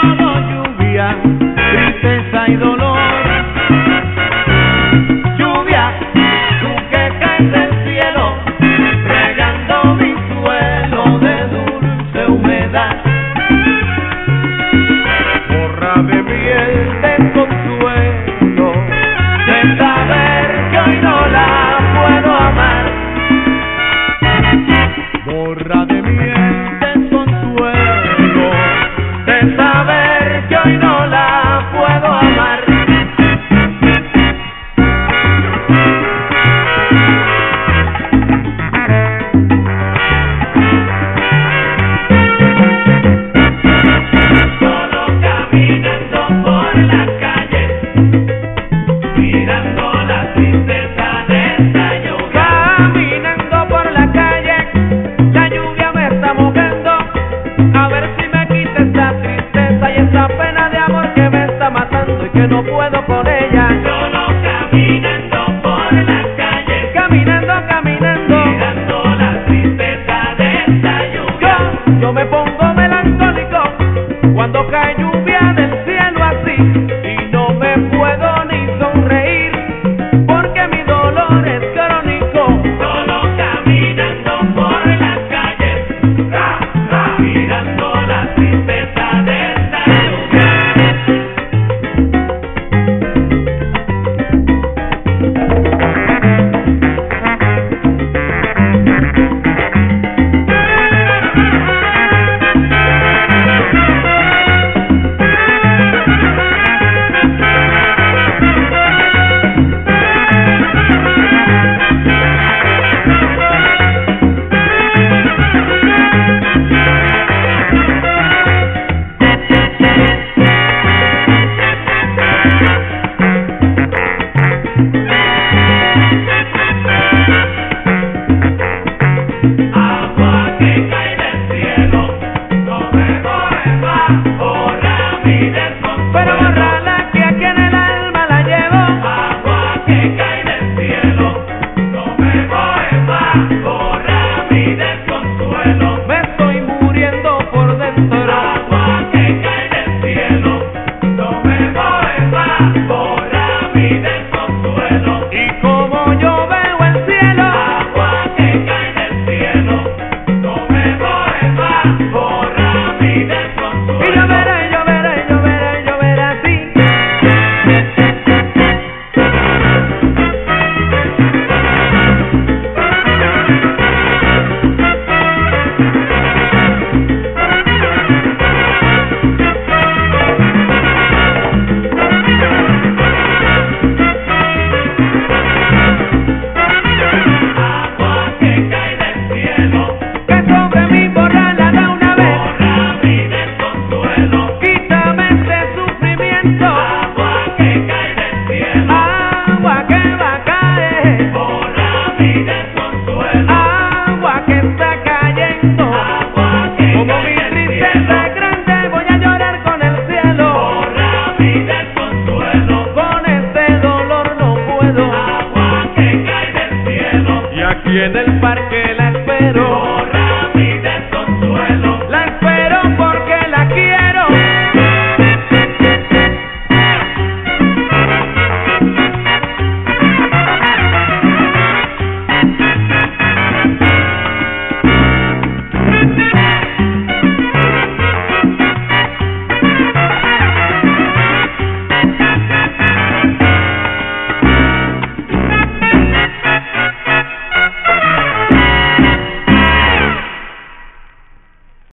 todo lluvia, tristeza y dolor. Lluvia, tú que caes del cielo, regando mi suelo de dulce humedad. Borra de mí el desconsuelo de saber que hoy no la puedo amar. Borra de mí el desconsuelo de saber que hoy no la puedo amar. Solo caminando por la calle, mirando la tristeza de esta lluvia. Caminando por la calle, la lluvia me está mojando. A ver si me quita esta tristeza y esta pena de amor que me está matando y que no puedo con ella. Solo caminando por la calle, caminando, caminando, mirando la tristeza de esta lluvia. Yo me pongo melancólico cuando cae lluvia.